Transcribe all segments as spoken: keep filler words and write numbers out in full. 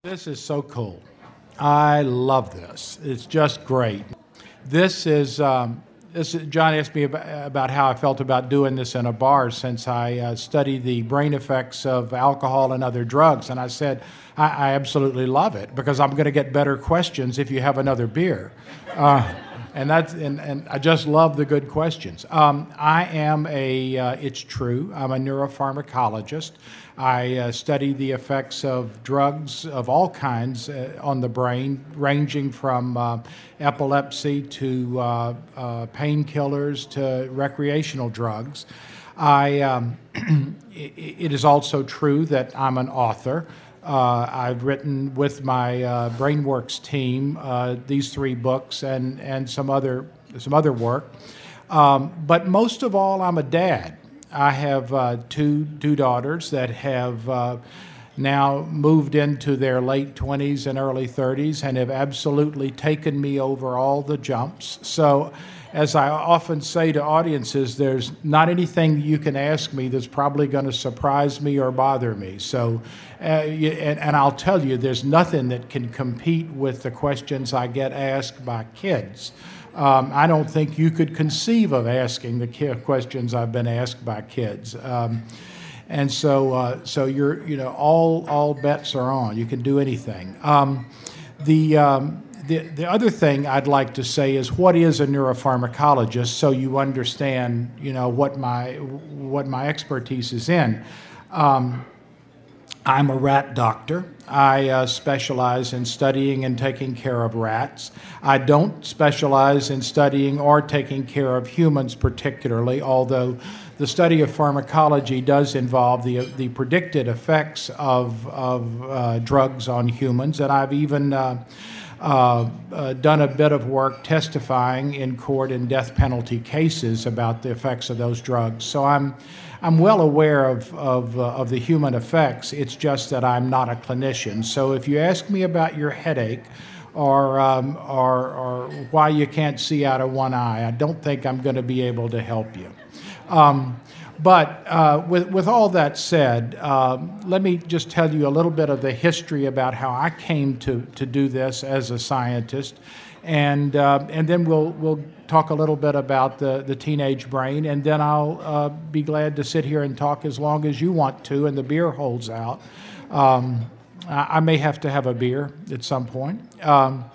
This is so cool. I love this. It's just great. This is, um, this is John asked me about, about how I felt about doing this in a bar since I uh, study the brain effects of alcohol and other drugs. And I said, I, I absolutely love it because I'm going to get better questions if you have another beer. Uh, and, that's, and, and I just love the good questions. Um, I am a, uh, it's true, I'm a neuropharmacologist. I uh, study the effects of drugs of all kinds uh, on the brain, ranging from uh, epilepsy to uh, uh, painkillers to recreational drugs. I, um, it, it is also true that I'm an author. Uh, I've written with my uh, BrainWorks team uh, these three books and, and some other, some other work. Um, but most of all, I'm a dad. I have uh, two, two daughters that have uh, now moved into their late twenties and early thirties and have absolutely taken me over all the jumps. So as I often say to audiences, there's not anything you can ask me that's probably going to surprise me or bother me. So, uh, you, and, and I'll tell you, there's nothing that can compete with the questions I get asked by kids. Um, I don't think you could conceive of asking the ki- questions I've been asked by kids. Um, and so, uh, so you're, you know, all, all bets are on. You can do anything. Um, the, um, the, the other thing I'd like to say is what is a neuropharmacologist, so you understand, you know, what my, what my expertise is in. Um, I'm a rat doctor. I uh, specialize in studying and taking care of rats. I don't specialize in studying or taking care of humans particularly, although the study of pharmacology does involve the, the predicted effects of, of uh, drugs on humans. And I've even uh, uh, uh, done a bit of work testifying in court in death penalty cases about the effects of those drugs. So I'm I'm well aware of, of, uh, of the human effects. It's just that I'm not a clinician. So if you ask me about your headache or, um, or, or why you can't see out of one eye, I don't think I'm going to be able to help you. Um, but uh, with, with all that said, uh, let me just tell you a little bit of the history about how I came to, to do this as a scientist. And uh, and then we'll we'll talk a little bit about the, the teenage brain, and then I'll uh, be glad to sit here and talk as long as you want to, and the beer holds out. Um, I, I may have to have a beer at some point. Um,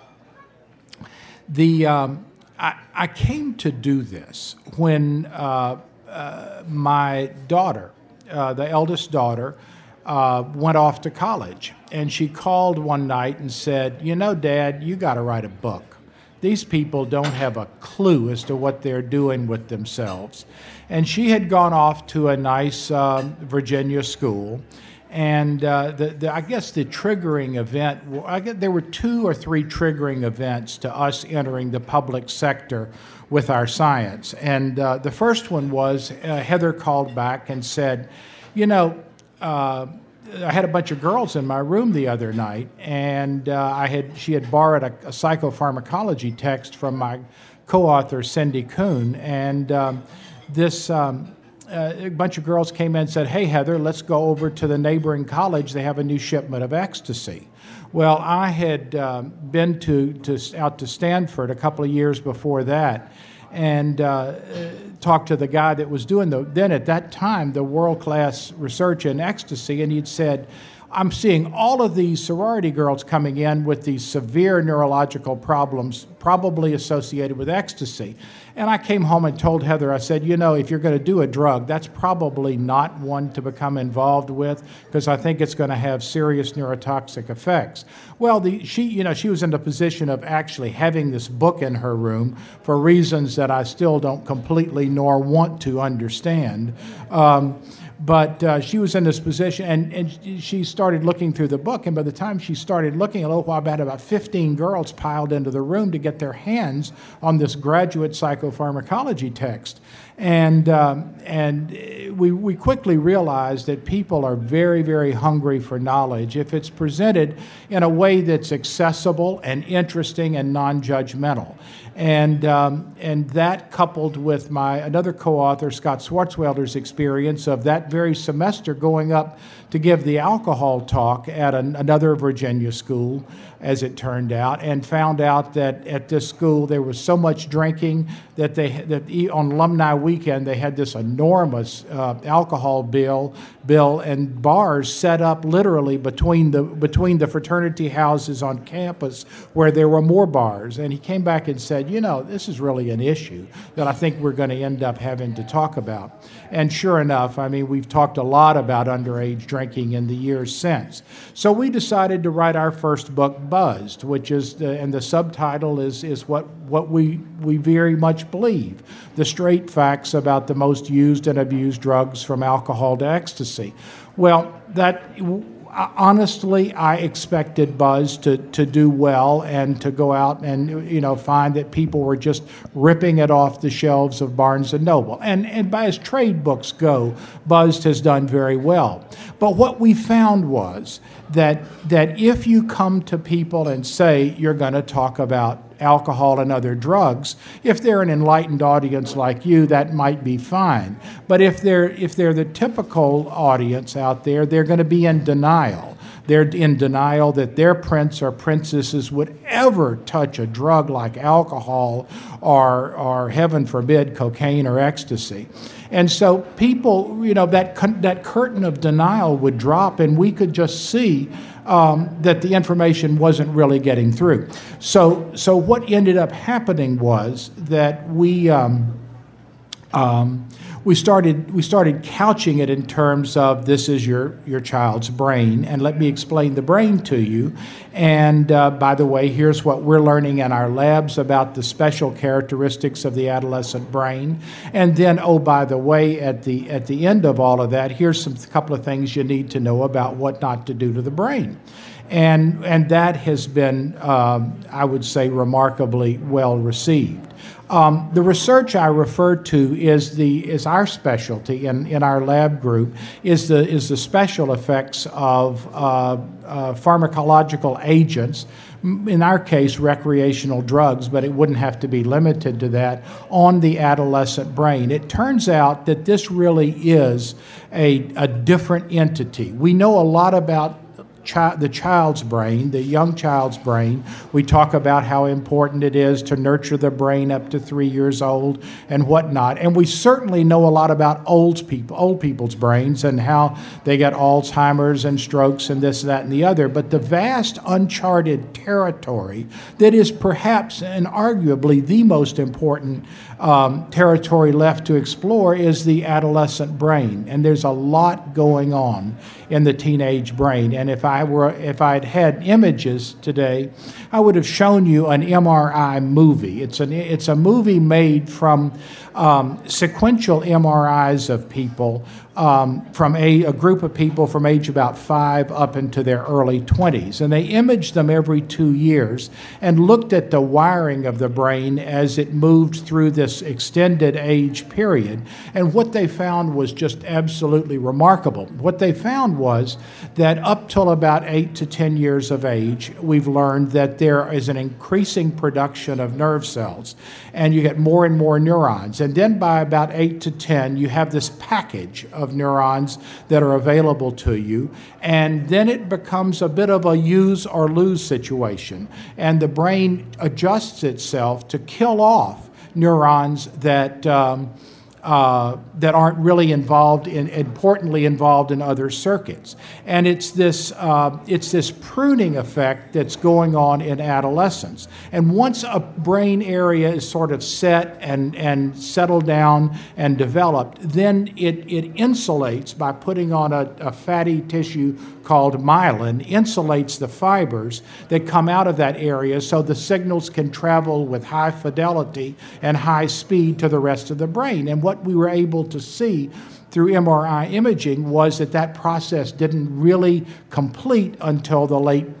the um, I, I came to do this when uh, uh, my daughter, uh, the eldest daughter, uh, went off to college, and she called one night and said, "You know, Dad, you got to write a book. These people don't have a clue as to what they're doing with themselves." And she had gone off to a nice um, Virginia school. And uh, the, the, I guess the triggering event, I guess there were two or three triggering events to us entering the public sector with our science. And uh, the first one was uh, Heather called back and said, you know, uh, I had a bunch of girls in my room the other night, and uh, I had she had borrowed a, a psychopharmacology text from my co-author Cindy Kuhn, and um, this um, uh, a bunch of girls came in and said, "Hey Heather, let's go over to the neighboring college. They have a new shipment of ecstasy." Well, I had um, been to, to out to Stanford a couple of years before that, and uh, talked to the guy that was doing the, then at that time, the world-class research in ecstasy, and he'd said, "I'm seeing all of these sorority girls coming in with these severe neurological problems, probably associated with ecstasy." And I came home and told Heather, I said, you know, if you're going to do a drug, that's probably not one to become involved with, because I think it's going to have serious neurotoxic effects. Well, the, she, you know, she was in the position of actually having this book in her room for reasons that I still don't completely nor want to understand. Um, But uh, she was in this position, and, and she started looking through the book, and by the time she started looking, a little while back, about fifteen girls piled into the room to get their hands on this graduate psychopharmacology text. And, um, and we, we quickly realized that people are very, very hungry for knowledge if it's presented in a way that's accessible and interesting and non-judgmental. And, um, and that coupled with my another co-author, Scott Swartzwelder's experience of that very semester going up to give the alcohol talk at an, another Virginia school, as it turned out, and found out that at this school there was so much drinking that they that on alumni weekend they had this enormous uh, alcohol bill bill and bars set up literally between the between the fraternity houses on campus where there were more bars. And he came back and said, you know, this is really an issue that I think we're going to end up having to talk about. And sure enough, I mean, we've talked a lot about underage drinking in the years since. So we decided to write our first book, Buzzed, which is, the, and the subtitle is, is what, what we, we very much believe, the straight facts about the most used and abused drugs from alcohol to ecstasy. Well, that... honestly, I expected Buzz to, to do well and to go out and, you know, find that people were just ripping it off the shelves of Barnes and Noble. And, and by as trade books go, Buzzed has done very well. But what we found was that, that if you come to people and say you're going to talk about alcohol and other drugs, if they're an enlightened audience like you, that might be fine. But if they're if they're the typical audience out there, they're going to be in denial. They're in denial that their prince or princesses would ever touch a drug like alcohol or, or heaven forbid, cocaine or ecstasy. And so people, you know, that that curtain of denial would drop, and we could just see Um, that the information wasn't really getting through. So, so what ended up happening was that we um, um, we started we started couching it in terms of this is your your child's brain, and let me explain the brain to you. And uh, by the way, here's what we're learning in our labs about the special characteristics of the adolescent brain. And then, oh, by the way, at the at the end of all of that, here's some couple of things you need to know about what not to do to the brain. And and that has been, um, I would say, remarkably well received. Um, the research I refer to is the is our specialty in, in our lab group is the is the special effects of uh, uh, pharmacological agents, in our case recreational drugs, but it wouldn't have to be limited to that, on the adolescent brain. It turns out that this really is a, a different entity. We know a lot about Chi- the child's brain, the young child's brain. We talk about how important it is to nurture the brain up to three years old and whatnot. And we certainly know a lot about old people, old people's brains and how they get Alzheimer's and strokes and this, that, and the other. But the vast uncharted territory that is perhaps and arguably the most important um, territory left to explore is the adolescent brain. And there's a lot going on in the teenage brain. And if I were, if I'd had images today, I would have shown you an M R I movie. It's an, it's a movie made from um, sequential M R Is of people, um, from a, a group of people from age about five up into their early twenties. And they imaged them every two years and looked at the wiring of the brain as it moved through this extended age period. And what they found was just absolutely remarkable. What they found was that up till about eight to ten years of age, we've learned that there is an increasing production of nerve cells, and you get more and more neurons. And then by about eight to ten, you have this package of neurons that are available to you, and then it becomes a bit of a use or lose situation, and the brain adjusts itself to kill off neurons that um, Uh, that aren't really involved in, importantly involved in other circuits. And it's this, uh, it's this pruning effect that's going on in adolescence. And once a brain area is sort of set and, and settled down and developed, then it, it insulates by putting on a, a fatty tissue called myelin, insulates the fibers that come out of that area so the signals can travel with high fidelity and high speed to the rest of the brain. And what we were able to see through M R I imaging was that that process didn't really complete until the late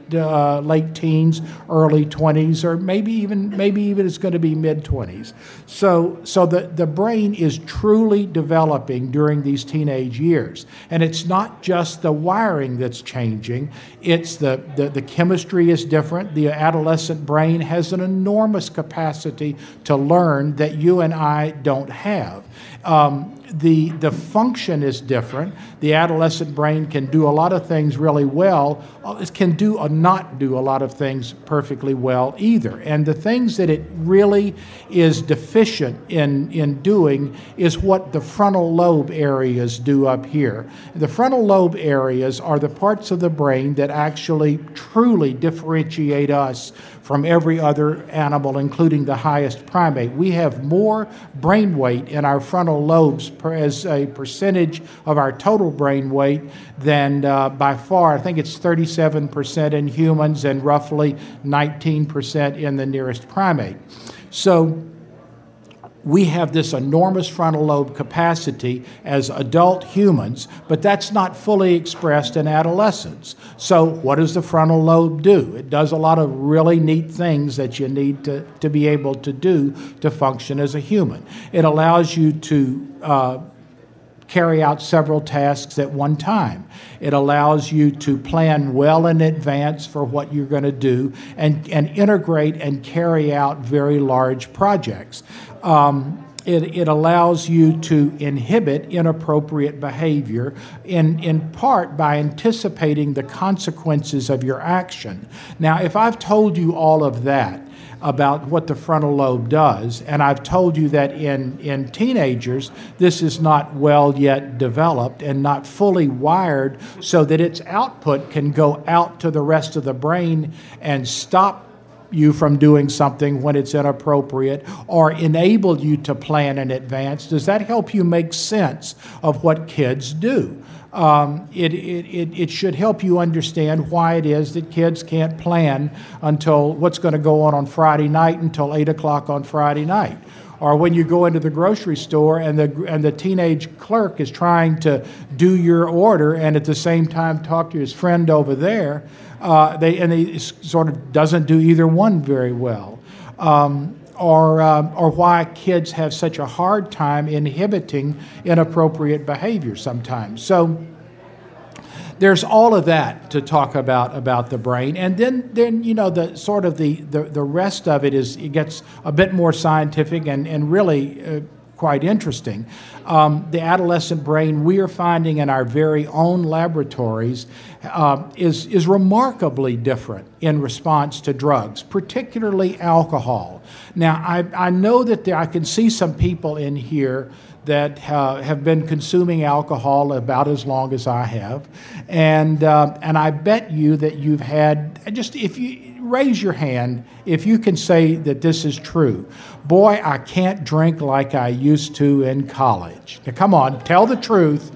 uh, late teens, early twenties, or maybe even maybe even it's going to be mid twenties. So so the, the brain is truly developing during these teenage years. And it's not just the wiring that's changing, it's the, the, the chemistry is different. The adolescent brain has an enormous capacity to learn that you and I don't have. Um, the, the function is different. The adolescent brain can do a lot of things really well. It can do or not do a lot of things perfectly well either. And the things that it really is deficient in, in doing is what the frontal lobe areas do up here. The frontal lobe areas are the parts of the brain that actually truly differentiate us from every other animal, including the highest primate. We have more brain weight in our frontal lobes per, as a percentage of our total brain weight than uh, by far, I think it's thirty-seven percent in humans and roughly nineteen percent in the nearest primate. So we have this enormous frontal lobe capacity as adult humans, but that's not fully expressed in adolescents. So what does the frontal lobe do? It does a lot of really neat things that you need to, to be able to do to function as a human. It allows you to uh, carry out several tasks at one time. It allows you to plan well in advance for what you're going to do and, and integrate and carry out very large projects. Um, it, it allows you to inhibit inappropriate behavior in, in part by anticipating the consequences of your action. Now, if I've told you all of that about what the frontal lobe does, and I've told you that in, in teenagers, this is not well yet developed and not fully wired so that its output can go out to the rest of the brain and stop you from doing something when it's inappropriate or enable you to plan in advance. Does that help you make sense of what kids do? Um, it, it, it, it should help you understand why it is that kids can't plan until what's going to go on on Friday night until eight o'clock on Friday night. Or when you go into the grocery store and the, and the teenage clerk is trying to do your order and at the same time talk to his friend over there, uh, they, and he sort of doesn't do either one very well. Um, Or, um, or why kids have such a hard time inhibiting inappropriate behavior sometimes. So there's all of that to talk about about the brain. And then, then you know, the sort of the, the, the rest of it is, it gets a bit more scientific and, and really uh, quite interesting. Um, the adolescent brain, we are finding in our very own laboratories, uh, is, is remarkably different in response to drugs, particularly alcohol. Now, I, I know that there, I can see some people in here that uh, have been consuming alcohol about as long as I have, and uh, and I bet you that you've had, just if you raise your hand if you can say that this is true. Boy, I can't drink like I used to in college. Now, come on, tell the truth.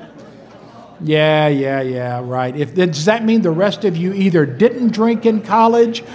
Yeah, yeah, yeah, right. If does that mean the rest of you either didn't drink in college,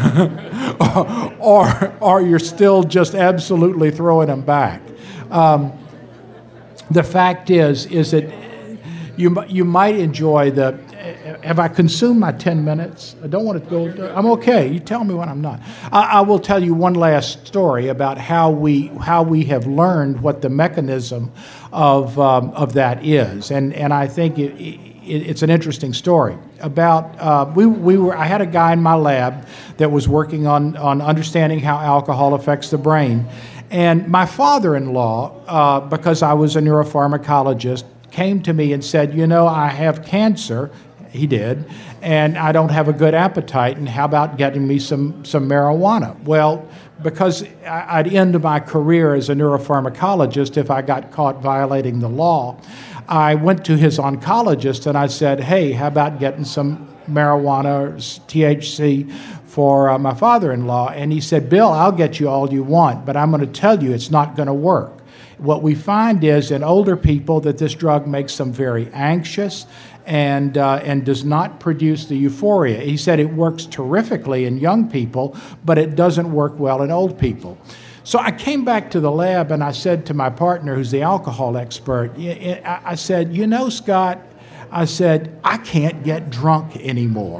or, or or you're still just absolutely throwing them back? Um, the fact is, is that you you might enjoy the. Have I consumed my ten minutes? I don't want to go. I'm okay. You tell me when I'm not. I, I will tell you one last story about how we how we have learned what the mechanism of um, of that is, and and I think it, it, it's an interesting story. About uh, we we were. I had a guy in my lab that was working on on understanding how alcohol affects the brain, and my father-in-law, uh, because I was a neuropharmacologist, came to me and said, you know, I have cancer. He did, and I don't have a good appetite, and how about getting me some, some marijuana? Well, because I'd end my career as a neuropharmacologist if I got caught violating the law, I went to his oncologist and I said, hey, how about getting some marijuana or T H C for uh, my father-in-law? And he said, Bill, I'll get you all you want, but I'm going to tell you it's not going to work. What we find is in older people that this drug makes them very anxious and uh, and does not produce the euphoria. He said it works terrifically in young people, but it doesn't work well in old people. So I came back to the lab and I said to my partner, who's the alcohol expert, I said, you know, Scott, I said, I can't get drunk anymore.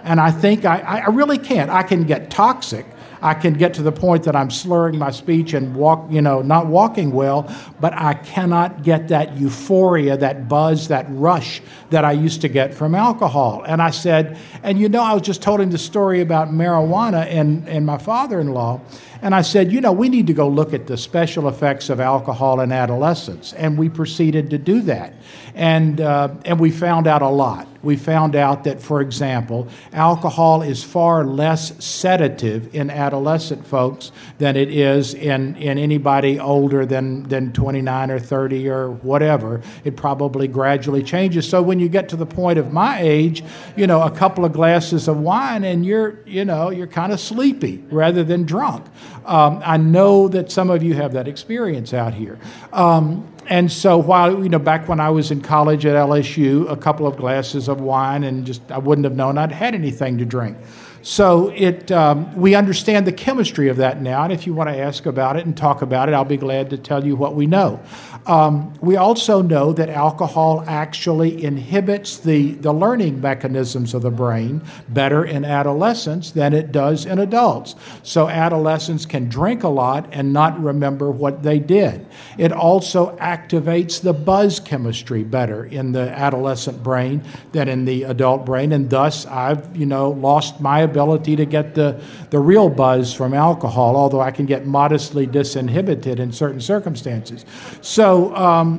And I think I, I really can't. I can get toxic. I can get to the point that I'm slurring my speech and walk, you know, not walking well, but I cannot get that euphoria, that buzz, that rush that I used to get from alcohol. And I said, and you know, I was just told him the story about marijuana and, and my father-in-law. And I said, you know, we need to go look at the special effects of alcohol in adolescence. And we proceeded to do that. And, uh, and we found out a lot. We found out that, for example, alcohol is far less sedative in adolescent folks than it is in, in anybody older than, than twenty-nine or thirty or whatever. It probably gradually changes. So when you get to the point of my age, you know, a couple of glasses of wine and you're, you know, you're kind of sleepy rather than drunk. Um, I know that some of you have that experience out here. Um, And so while, you know, back when I was in college at L S U, a couple of glasses of wine and just, I wouldn't have known I'd had anything to drink. So it, um, we understand the chemistry of that now, and if you want to ask about it and talk about it, I'll be glad to tell you what we know. Um, we also know that alcohol actually inhibits the, the learning mechanisms of the brain better in adolescents than it does in adults. So adolescents can drink a lot and not remember what they did. It also activates the buzz chemistry better in the adolescent brain than in the adult brain, and thus I've, you know, lost my ability to get the, the real buzz from alcohol, although I can get modestly disinhibited in certain circumstances. So um,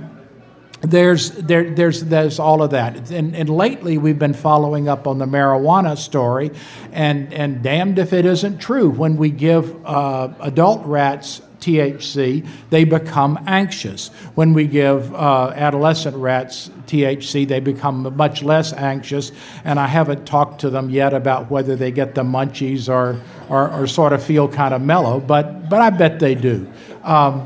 there's, there, there's, there's all of that. And, and lately we've been following up on the marijuana story, and, and damned if it isn't true. When we give uh, adult rats T H C, they become anxious. When we give uh, adolescent rats T H C, they become much less anxious, and I haven't talked to them yet about whether they get the munchies or, or, or sort of feel kind of mellow, but, but I bet they do. Um,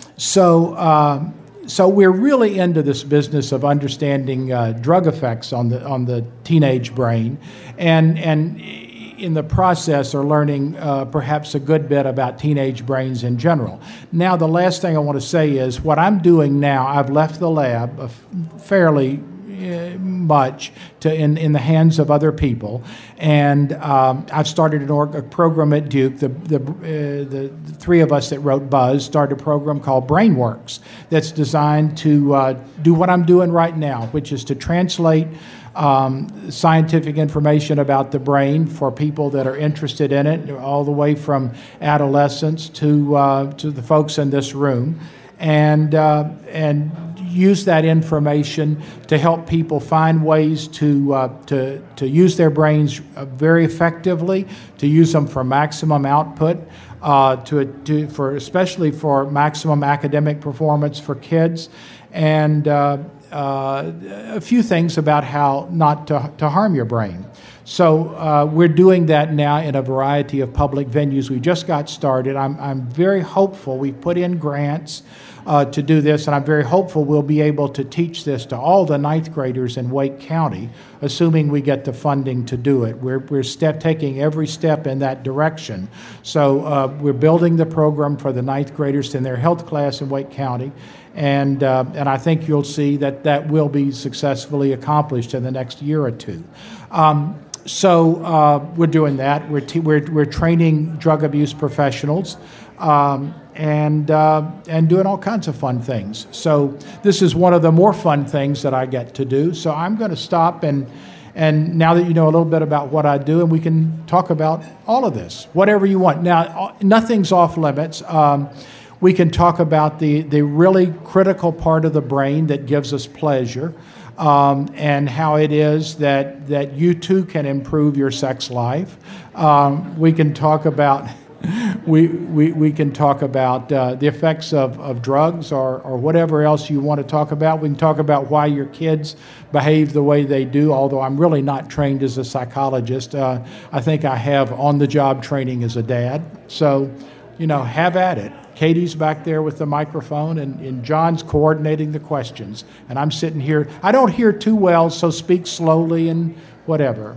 so, uh, so we're really into this business of understanding uh, drug effects on the, on the teenage brain, and, and in the process are learning uh, perhaps a good bit about teenage brains in general. Now, the last thing I want to say is what I'm doing now, I've left the lab uh, fairly uh, much to in, in the hands of other people, and um, I've started an org, a program at Duke. The, the, uh, the, the three of us that wrote Buzz started a program called BrainWorks that's designed to uh, do what I'm doing right now, which is to translate Um, scientific information about the brain for people that are interested in it, all the way from adolescents to uh, to the folks in this room, and uh, and use that information to help people find ways to uh, to to use their brains very effectively, to use them for maximum output, uh, to to for especially for maximum academic performance for kids, and uh, Uh, a few things about how not to, to harm your brain. So uh, we're doing that now in a variety of public venues. We just got started. I'm, I'm very hopeful. We've put in grants uh, to do this, and I'm very hopeful we'll be able to teach this to all the ninth graders in Wake County, assuming we get the funding to do it. We're, we're step, taking every step in that direction. So uh, we're building the program for the ninth graders in their health class in Wake County, and uh, and I think you'll see that that will be successfully accomplished in the next year or two. Um, so uh, we're doing that. We're, t- we're we're training drug abuse professionals, um, and uh, and doing all kinds of fun things. So this is one of the more fun things that I get to do. So I'm going to stop, and and now that you know a little bit about what I do, and we can talk about all of this, whatever you want. Now, nothing's off limits. Um, We can talk about the, the really critical part of the brain that gives us pleasure, um, and how it is that, that you too can improve your sex life. Um, we can talk about we, we, we can talk about uh, the effects of, of drugs or, or whatever else you want to talk about. We can talk about why your kids behave the way they do, although I'm really not trained as a psychologist. Uh, I think I have on-the-job training as a dad. So, you know, have at it. Katie's back there with the microphone, and, and John's coordinating the questions. And I'm sitting here. I don't hear too well, so speak slowly and whatever.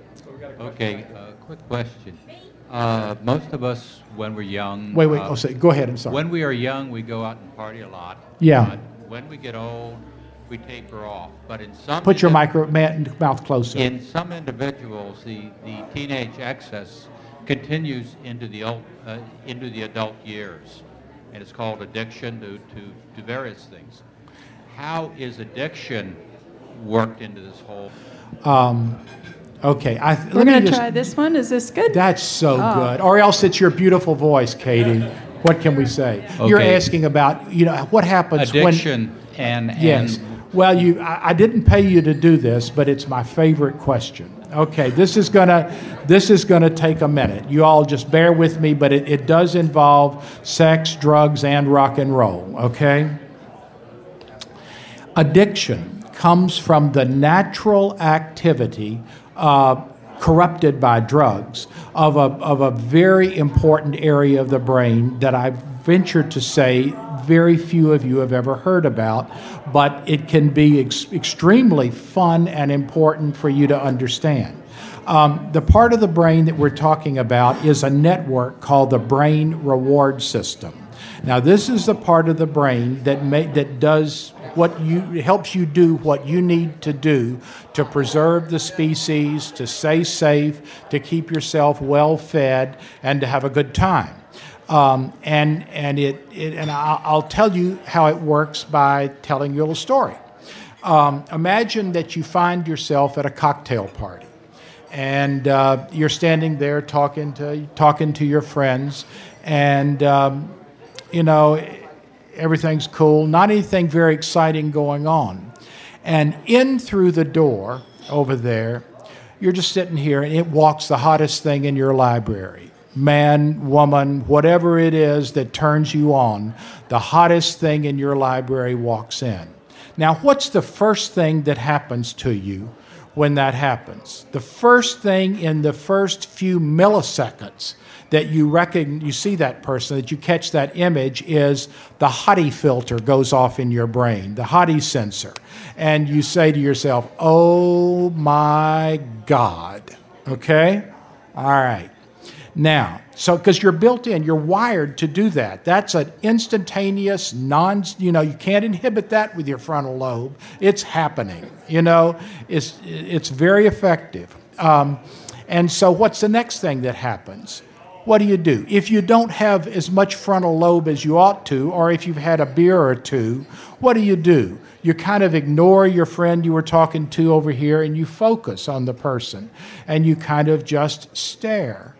Okay, uh, quick question. Uh, most of us, when we're young... Wait, wait, uh, oh, say, go ahead, I'm sorry. When we are young, we go out and party a lot. Yeah. But when we get old, we taper off. But in some Put your indiv- micro, ma- mouth closer. in some individuals, the, the teenage excess continues into the ul- uh, into the adult years, and it's called addiction to, to, to various things. How is addiction worked into this whole? Um, okay, I, We're let me going to just- try this one. Is this good? That's so Oh. good. Or else it's your beautiful voice, Katie. What can we say? You're Okay. asking about, you know, what happens when... Addiction and, Yes. and Well, you, I, I didn't pay you to do this, but it's my favorite question. Okay, this is gonna, this is gonna take a minute. You all just bear with me, but it, it does involve sex, drugs, and rock and roll. Okay. Addiction comes from the natural activity, uh, corrupted by drugs, of a of a very important area of the brain that I venture to say very few of you have ever heard about, but it can be ex- extremely fun and important for you to understand. Um, the part of the brain that we're talking about is a network called the brain reward system. Now, this is the part of the brain that may, that does what you helps you do what you need to do to preserve the species, to stay safe, to keep yourself well fed, and to have a good time. Um, and and it, it and I'll, I'll tell you how it works by telling you a little story. Um, imagine that you find yourself at a cocktail party, and uh, you're standing there talking to talking to your friends, and um, you know everything's cool, not anything very exciting going on, and in through the door over there, you're just sitting here, and it walks the hottest thing in your library. Man, woman, whatever it is that turns you on, the hottest thing in your library walks in. Now, what's the first thing that happens to you when that happens? The first thing in the first few milliseconds that you reckon, you see that person, that you catch that image, is the hottie filter goes off in your brain, the hottie sensor. And you say to yourself, oh my God, okay? All right. Now, so because you're built in, you're wired to do that. That's an instantaneous, non, you know, you can't inhibit that with your frontal lobe. It's happening, you know, it's, it's very effective. Um, and so what's the next thing that happens? What do you do? If you don't have as much frontal lobe as you ought to, or if you've had a beer or two, what do you do? You kind of ignore your friend you were talking to over here, and you focus on the person, and you kind of just stare.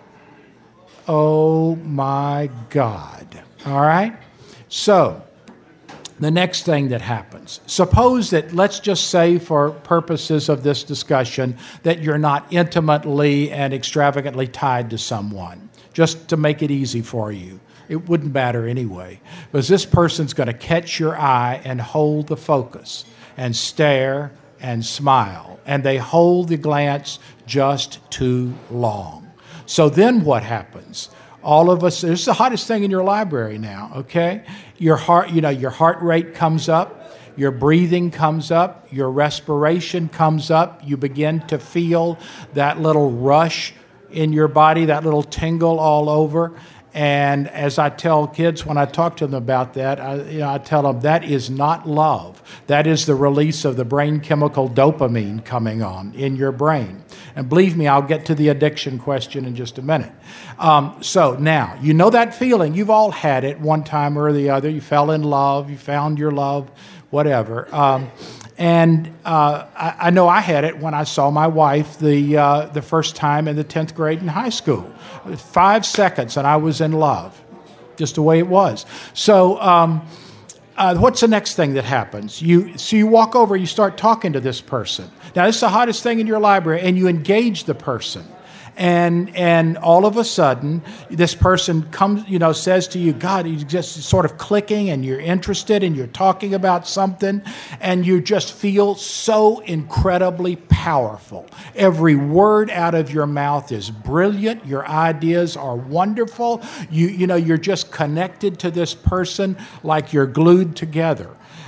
Oh my God. All right? So, the next thing that happens, suppose that, let's just say for purposes of this discussion, that you're not intimately and extravagantly tied to someone, just to make it easy for you. It wouldn't matter anyway, because this person's going to catch your eye and hold the focus and stare and smile, and they hold the glance just too long. So then what happens? All of us, this is the hottest thing in your library now, okay? Your heart, you know, your heart rate comes up, your breathing comes up, your respiration comes up, you begin to feel that little rush in your body, that little tingle all over. And as I tell kids when I talk to them about that, I, you know, I tell them that is not love. That is the release of the brain chemical dopamine coming on in your brain. And believe me, I'll get to the addiction question in just a minute. Um, so now, you know that feeling. You've all had it one time or the other. You fell in love. You found your love, whatever. Um, and uh, I, I know I had it when I saw my wife the uh, the first time in the tenth grade in high school. Five seconds and I was in love, just the way it was. So um, uh, what's the next thing that happens? You so you walk over, you start talking to this person. Now, this is the hottest thing in your library, and you engage the person. And and all of a sudden, this person comes, you know, says to you, God, you're just sort of clicking, and you're interested, and you're talking about something, and you just feel so incredibly powerful. Every word out of your mouth is brilliant. Your ideas are wonderful. You you know, you're just connected to this person like you're glued together.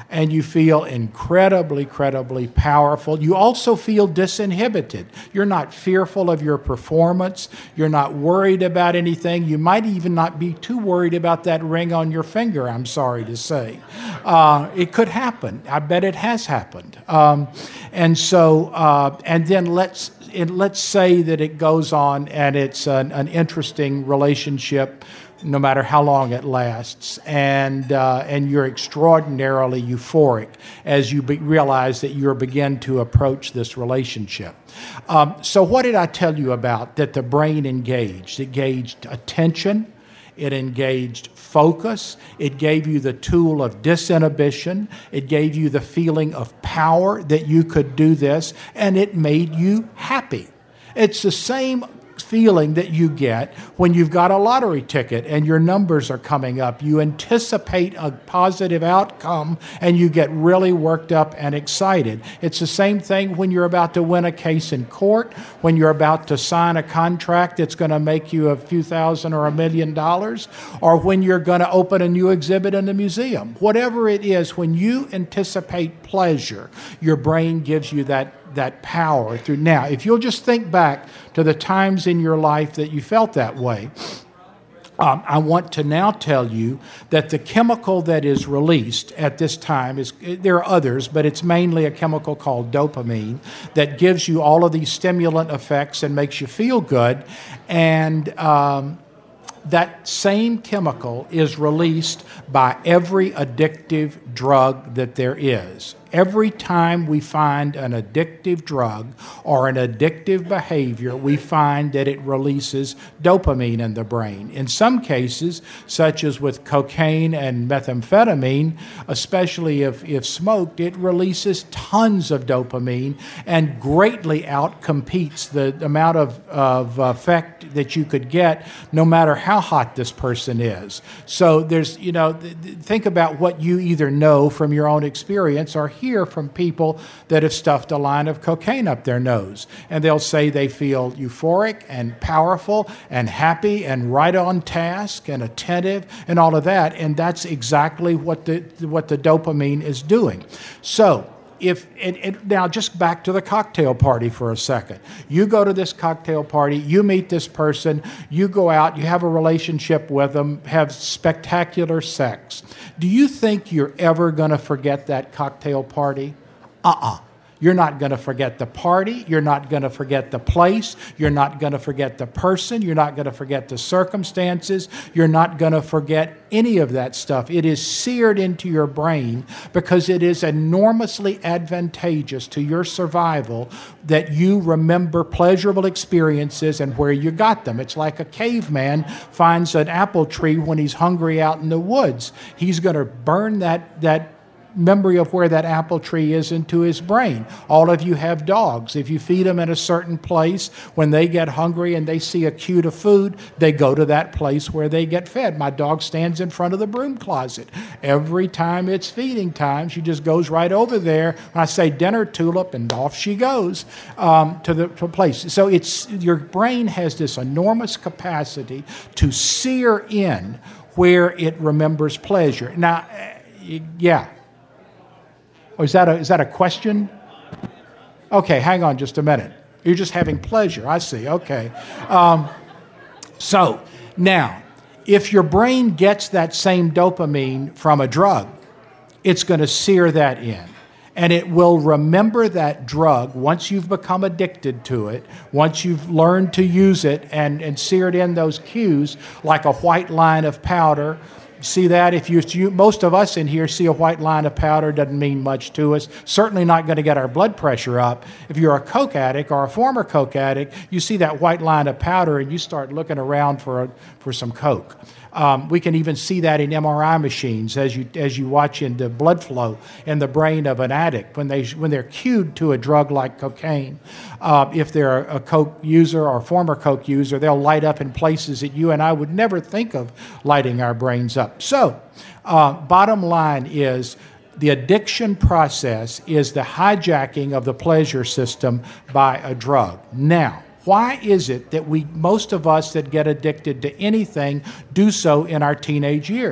and you feel incredibly, incredibly powerful. You also feel disinhibited. You're not fearful of your performance. You're not worried about anything. You might even not be too worried about that ring on your finger, I'm sorry to say. Uh, it could happen. I bet it has happened. Um, and so, uh, and then let's, it, let's say that it goes on and it's an, an interesting relationship, no matter how long it lasts, and uh, and you're extraordinarily euphoric as you be- realize that you're begin to approach this relationship. Um, so what did I tell you about that the brain engaged? It engaged attention, it engaged focus, it gave you the tool of disinhibition, it gave you the feeling of power that you could do this, and it made you happy. It's the same feeling that you get when you've got a lottery ticket and your numbers are coming up. You anticipate a positive outcome and you get really worked up and excited. It's the same thing when you're about to win a case in court, when you're about to sign a contract that's going to make you a few thousand or a million dollars, or when you're going to open a new exhibit in the museum. Whatever it is, when you anticipate pleasure, your brain gives you that that power through. Now, if you'll just think back to the times in your life that you felt that way, um, I want to now tell you that the chemical that is released at this time is, there are others, but it's mainly a chemical called dopamine that gives you all of these stimulant effects and makes you feel good. And um, that same chemical is released by every addictive drug that there is. Every time we find an addictive drug or an addictive behavior, we find that it releases dopamine in the brain. In some cases, such as with cocaine and methamphetamine, especially if, if smoked, it releases tons of dopamine and greatly outcompetes the amount of, of effect that you could get no matter how hot this person is. So there's, you know, th- th- think about what you either know from your own experience or hear from people that have stuffed a line of cocaine up their nose. And they'll say they feel euphoric and powerful and happy and right on task and attentive and all of that. And that's exactly what the what the dopamine is doing. So if and, and now just back to the cocktail party for a second. You go to this cocktail party, you meet this person, you go out, you have a relationship with them, have spectacular sex. Do you think you're ever going to forget that cocktail party? Uh-uh. You're not going to forget the party. You're not going to forget the place. You're not going to forget the person. You're not going to forget the circumstances. You're not going to forget any of that stuff. It is seared into your brain because it is enormously advantageous to your survival that you remember pleasurable experiences and where you got them. It's like a caveman finds an apple tree when he's hungry out in the woods. He's going to burn that that memory of where that apple tree is into his brain. All of you have dogs. If you feed them in a certain place, when they get hungry and they see a cue to food, they go to that place where they get fed. My dog stands in front of the broom closet. Every time it's feeding time, she just goes right over there. When I say dinner, Tulip, and off she goes um, to the to a place. So it's your brain has this enormous capacity to sear in where it remembers pleasure. Now, yeah. Or is that a, is that a question? Okay, hang on just a minute. You're just having pleasure. I see. Okay. Um, so now, if your brain gets that same dopamine from a drug, it's going to sear that in. And it will remember that drug once you've become addicted to it, once you've learned to use it and, and seared in those cues like a white line of powder. See that? If you, you, most of us in here see a white line of powder, doesn't mean much to us. Certainly not going to get our blood pressure up. If you're a Coke addict or a former Coke addict, you see that white line of powder and you start looking around for a, for some Coke. Um, we can even see that in M R I machines as you as you watch in the blood flow in the brain of an addict when they when they're cued to a drug like cocaine. Uh, if they're a Coke user or former Coke user, they'll light up in places that you and I would never think of lighting our brains up. So, uh, bottom line is, the addiction process is the hijacking of the pleasure system by a drug. Now, why is it that we, most of us that get addicted to anything, do so in our teenage years?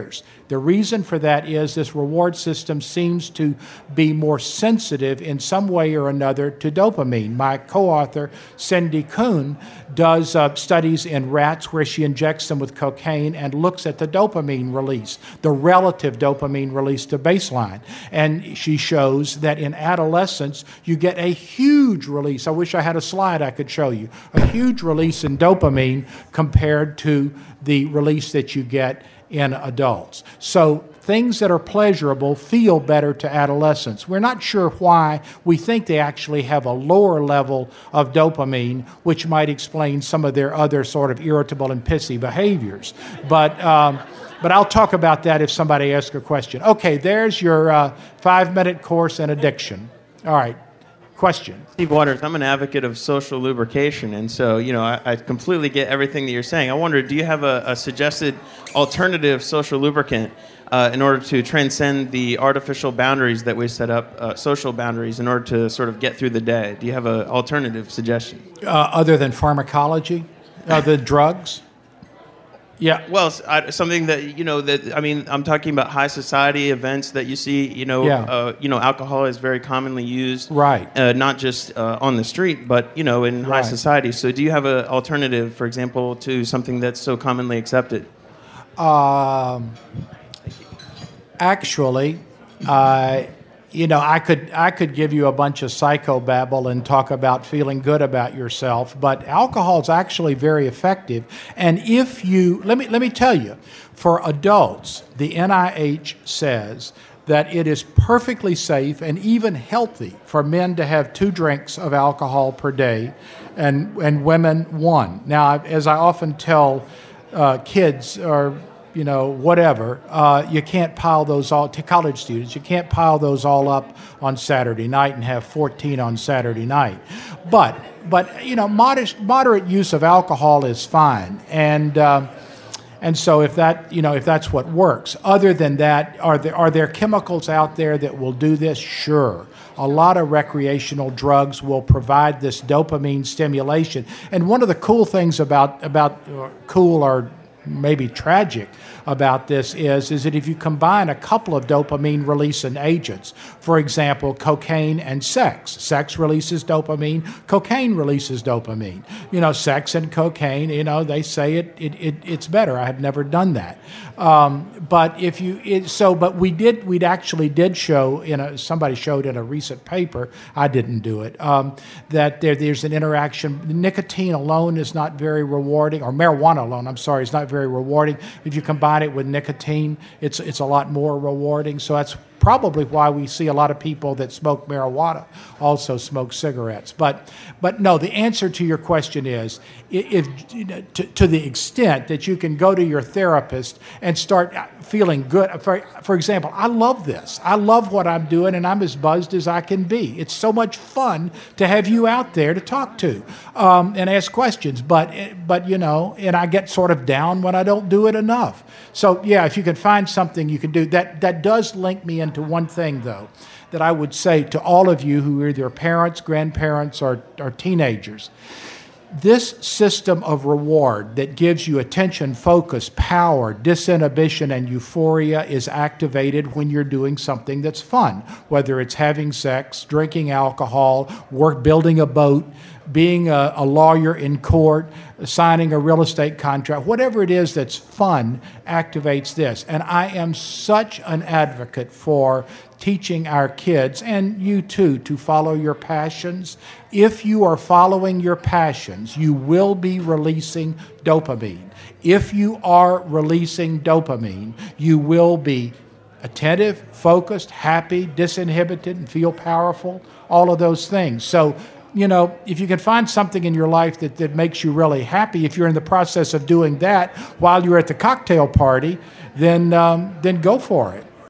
The reason for that is this reward system seems to be more sensitive in some way or another to dopamine. My co-author, Cindy Kuhn, does uh, studies in rats where she injects them with cocaine and looks at the dopamine release, the relative dopamine release to baseline. And she shows that in adolescence, you get a huge release. I wish I had a slide I could show you. A huge release in dopamine compared to the release that you get in adults. So things that are pleasurable feel better to adolescents. We're not sure why. We think they actually have a lower level of dopamine, which might explain some of their other sort of irritable and pissy behaviors. But um, but I'll talk about that if somebody asks a question. Okay, there's your uh, five-minute course in addiction. All right. Question. Steve Waters, I'm an advocate of social lubrication, and so, you know, I, I completely get everything that you're saying. I wonder, do you have a, a suggested alternative social lubricant uh, in order to transcend the artificial boundaries that we set up, uh, social boundaries, in order to sort of get through the day? Do you have an alternative suggestion? Uh, other than pharmacology? Uh, the drugs? Yeah. Well, I, something that, you know, that, I mean, I'm talking about high society events that you see, you know, Yeah. uh, you know, alcohol is very commonly used. Right. Uh, not just uh, on the street, but, you know, in high Right. society. So do you have an alternative, for example, to something that's so commonly accepted? Um, actually, uh, you know, I could I could give you a bunch of psychobabble and talk about feeling good about yourself, but alcohol is actually very effective. And if you let me let me tell you, for adults, the N I H says that it is perfectly safe and even healthy for men to have two drinks of alcohol per day, and and women one. Now, as I often tell uh, kids or you know, whatever, uh, you can't pile those all, to college students, you can't pile those all up on Saturday night and have fourteen on Saturday night. But, but you know, modest, moderate use of alcohol is fine. And, uh, and so if that, you know, if that's what works. Other than that, are there, are there chemicals out there that will do this? Sure. A lot of recreational drugs will provide this dopamine stimulation. And one of the cool things about, about uh, cool or maybe tragic about this is, is that if you combine a couple of dopamine releasing agents, for example, cocaine and sex, sex releases dopamine, cocaine releases dopamine. You know, sex and cocaine, you know, they say it, it, it it's better. I have never done that. Um, but if you, it, so, but we did, we actually did show in a, somebody showed in a recent paper, I didn't do it, um, that there, there's an interaction. Nicotine alone is not very rewarding, or marijuana alone, I'm sorry, is not very rewarding. If you combine it with nicotine, it's it's a lot more rewarding. So that's probably why we see a lot of people that smoke marijuana also smoke cigarettes. But but no, the answer to your question is, if to, to the extent that you can go to your therapist and start feeling good. For, for example, I love this. I love what I'm doing, and I'm as buzzed as I can be. It's so much fun to have you out there to talk to um, and ask questions. But but you know, and I get sort of down when I don't do it enough. So yeah, if you can find something you can do, that that does link me into one thing though, that I would say to all of you who are either parents, grandparents, or, or teenagers. This system of reward that gives you attention, focus, power, disinhibition, and euphoria is activated when you're doing something that's fun, whether it's having sex, drinking alcohol, work, building a boat, being a, a lawyer in court, signing a real estate contract, whatever it is that's fun activates this. And I am such an advocate for teaching our kids, and you too, to follow your passions. If you are following your passions, you will be releasing dopamine. If you are releasing dopamine, you will be attentive, focused, happy, disinhibited, and feel powerful, all of those things. So, you know, if you can find something in your life that, that makes you really happy, if you're in the process of doing that while you're at the cocktail party, then um, then go for it.